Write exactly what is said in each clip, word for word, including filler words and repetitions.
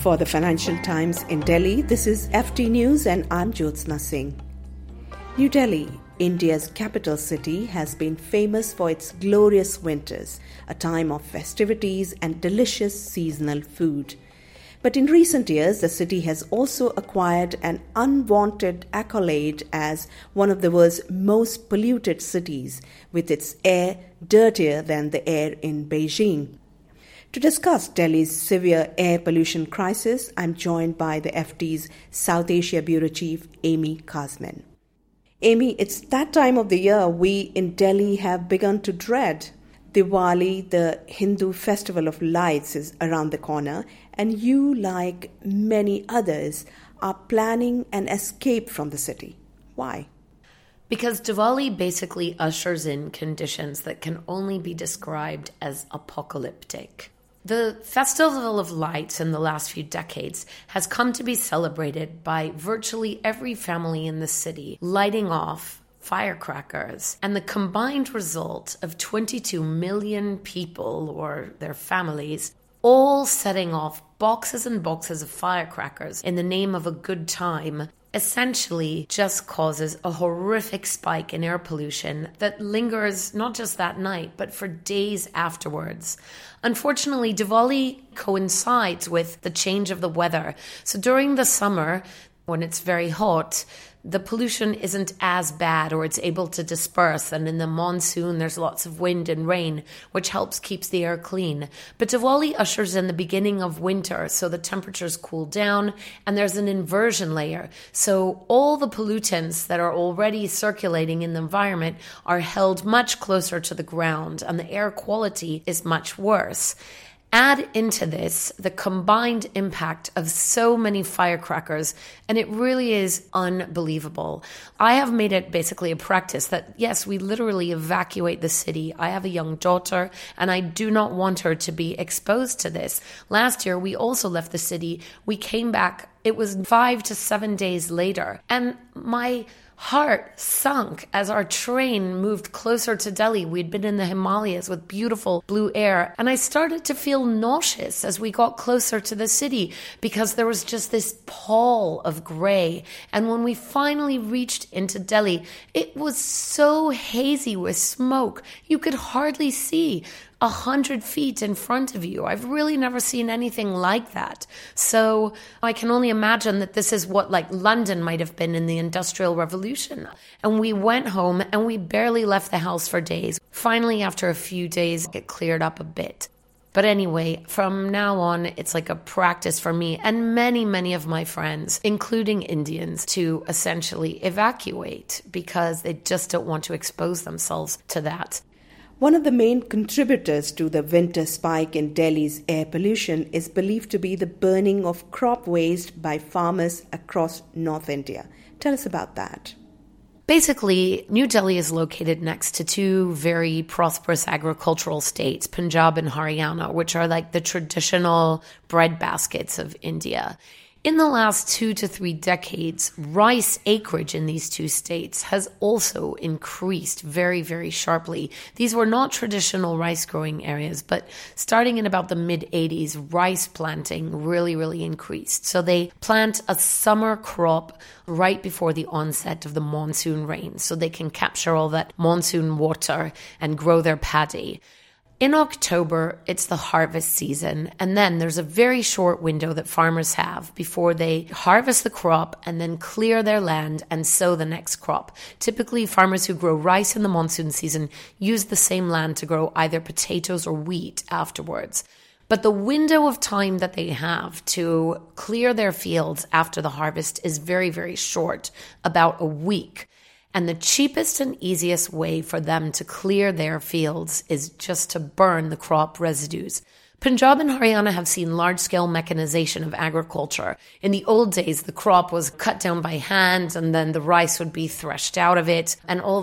For the Financial Times in Delhi, this is F T News and I'm Jyotsna Singh. New Delhi, India's capital city, has been famous for its glorious winters, a time of festivities and delicious seasonal food. But in recent years, the city has also acquired an unwanted accolade as one of the world's most polluted cities, with its air dirtier than the air in Beijing. To discuss Delhi's severe air pollution crisis, I'm joined by the F T's South Asia Bureau Chief, Amy Kazmin. Amy, it's that time of the year we in Delhi have begun to dread. Diwali, the Hindu festival of lights, is around the corner, and you, like many others, are planning an escape from the city. Why? Because Diwali basically ushers in conditions that can only be described as apocalyptic. The Festival of Lights in the last few decades has come to be celebrated by virtually every family in the city lighting off firecrackers. And the combined result of twenty-two million people or their families all setting off boxes and boxes of firecrackers in the name of a good time essentially just causes a horrific spike in air pollution that lingers not just that night, but for days afterwards. Unfortunately, Diwali coincides with the change of the weather. So during the summer, when it's very hot, the pollution isn't as bad or it's able to disperse. And in the monsoon, there's lots of wind and rain, which helps keeps the air clean. But Diwali ushers in the beginning of winter, so the temperatures cool down and there's an inversion layer. So all the pollutants that are already circulating in the environment are held much closer to the ground and the air quality is much worse. Add into this the combined impact of so many firecrackers, and it really is unbelievable. I have made it basically a practice that, yes, we literally evacuate the city. I have a young daughter, and I do not want her to be exposed to this. Last year, we also left the city. We came back. It was five to seven days later, and my heart sunk as our train moved closer to Delhi. We'd been in the Himalayas with beautiful blue air, and I started to feel nauseous as we got closer to the city because there was just this pall of gray. And when we finally reached into Delhi, it was so hazy with smoke, you could hardly see a hundred feet in front of you. I've really never seen anything like that. So I can only imagine that this is what like London might have been in the Industrial Revolution. And we went home and we barely left the house for days. Finally, after a few days, it cleared up a bit. But anyway, from now on, it's like a practice for me and many, many of my friends, including Indians, to essentially evacuate because they just don't want to expose themselves to that. One of the main contributors to the winter spike in Delhi's air pollution is believed to be the burning of crop waste by farmers across North India. Tell us about that. Basically, New Delhi is located next to two very prosperous agricultural states, Punjab and Haryana, which are like the traditional breadbaskets of India. In the last two to three decades, rice acreage in these two states has also increased very, very sharply. These were not traditional rice growing areas, but starting in about the mid eighties, rice planting really, really increased. So they plant a summer crop right before the onset of the monsoon rain, so they can capture all that monsoon water and grow their paddy. In October, it's the harvest season, and then there's a very short window that farmers have before they harvest the crop and then clear their land and sow the next crop. Typically, farmers who grow rice in the monsoon season use the same land to grow either potatoes or wheat afterwards. But the window of time that they have to clear their fields after the harvest is very, very short, about a week. And the cheapest and easiest way for them to clear their fields is just to burn the crop residues. Punjab and Haryana have seen large-scale mechanization of agriculture. In the old days, the crop was cut down by hand and then the rice would be threshed out of it, and all that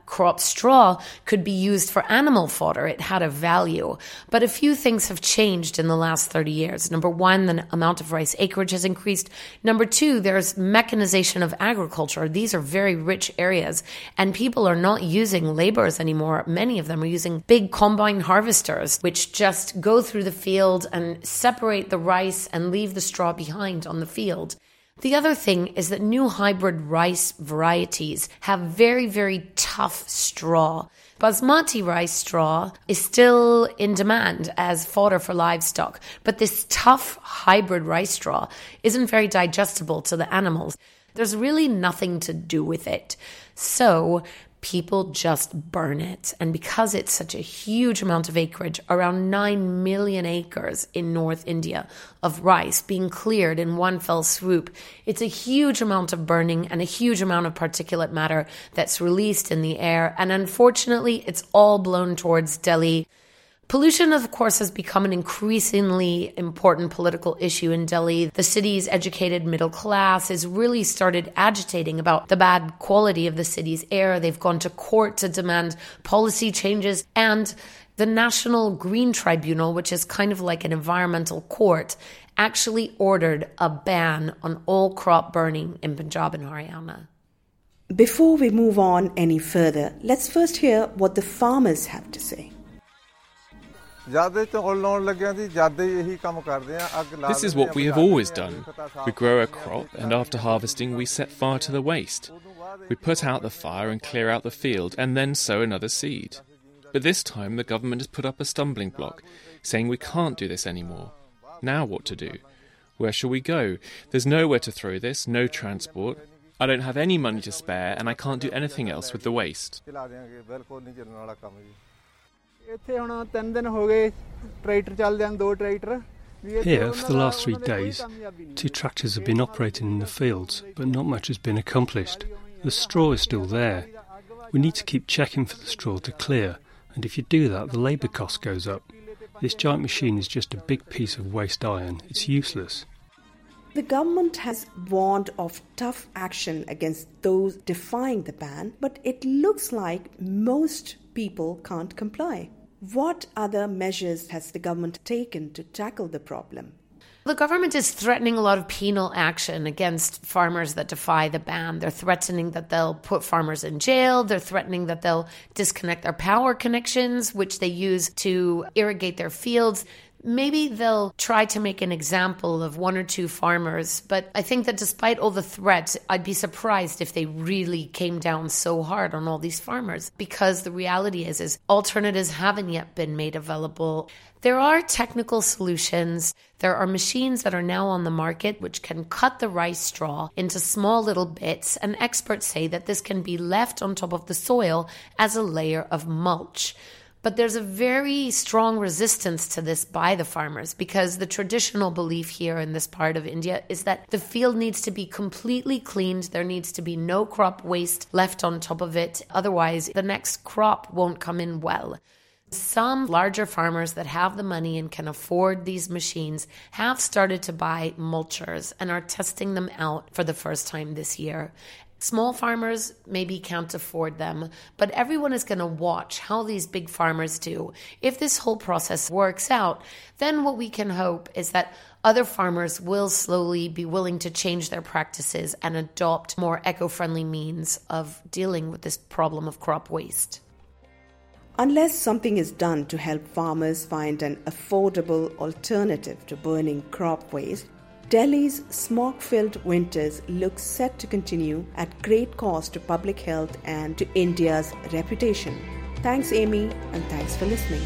crop straw could be used for animal fodder. It had a value. But a few things have changed in the last thirty years. Number one, the amount of rice acreage has increased. Number two, there's mechanization of agriculture. These are very rich areas, and people are not using laborers anymore. Many of them are using big combine harvesters, which just go through the field and separate the rice and leave the straw behind on the field. The other thing is that new hybrid rice varieties have very, very tough straw. Basmati rice straw is still in demand as fodder for livestock, but this tough hybrid rice straw isn't very digestible to the animals. There's really nothing to do with it. So people just burn it. And because it's such a huge amount of acreage, around nine million acres in North India of rice being cleared in one fell swoop, it's a huge amount of burning and a huge amount of particulate matter that's released in the air. And unfortunately, it's all blown towards Delhi. Pollution, of course, has become an increasingly important political issue in Delhi. The city's educated middle class has really started agitating about the bad quality of the city's air. They've gone to court to demand policy changes. And the National Green Tribunal, which is kind of like an environmental court, actually ordered a ban on all crop burning in Punjab and Haryana. Before we move on any further, let's first hear what the farmers have to say. This is what we have always done. We grow a crop, and after harvesting we set fire to the waste. We put out the fire and clear out the field, and then sow another seed. But this time the government has put up a stumbling block, saying we can't do this anymore. Now what to do? Where shall we go? There's nowhere to throw this, no transport. I don't have any money to spare, and I can't do anything else with the waste. Here, for the last three days, two tractors have been operating in the fields, but not much has been accomplished. The straw is still there. We need to keep checking for the straw to clear, and if you do that, the labour cost goes up. This giant machine is just a big piece of waste iron. It's useless. The government has warned of tough action against those defying the ban, but it looks like most people can't comply. What other measures has the government taken to tackle the problem? The government is threatening a lot of penal action against farmers that defy the ban. They're threatening that they'll put farmers in jail. They're threatening that they'll disconnect their power connections, which they use to irrigate their fields. Maybe they'll try to make an example of one or two farmers, but I think that despite all the threats, I'd be surprised if they really came down so hard on all these farmers, because the reality is, is alternatives haven't yet been made available. There are technical solutions. There are machines that are now on the market which can cut the rice straw into small little bits, and experts say that this can be left on top of the soil as a layer of mulch. But there's a very strong resistance to this by the farmers, because the traditional belief here in this part of India is that the field needs to be completely cleaned. There needs to be no crop waste left on top of it. Otherwise, the next crop won't come in well. Some larger farmers that have the money and can afford these machines have started to buy mulchers and are testing them out for the first time this year. Small farmers maybe can't afford them, but everyone is going to watch how these big farmers do. If this whole process works out, then what we can hope is that other farmers will slowly be willing to change their practices and adopt more eco-friendly means of dealing with this problem of crop waste. Unless something is done to help farmers find an affordable alternative to burning crop waste, Delhi's smog-filled winters look set to continue at great cost to public health and to India's reputation. Thanks, Amy, and thanks for listening.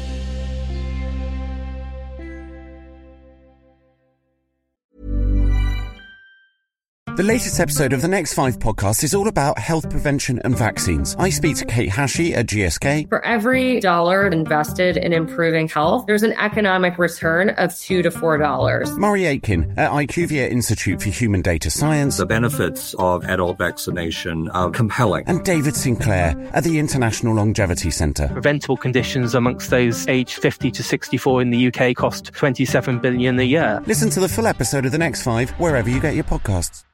The latest episode of the Next Five podcast is all about health prevention and vaccines. I speak to Kate Hashey at G S K. For every dollar invested in improving health, there's an economic return of two to four dollars. Murray Aitken at IQVIA Institute for Human Data Science. The benefits of adult vaccination are compelling. And David Sinclair at the International Longevity Centre. Preventable conditions amongst those aged fifty to sixty-four in the U K cost twenty-seven billion dollars a year. Listen to the full episode of the Next Five wherever you get your podcasts.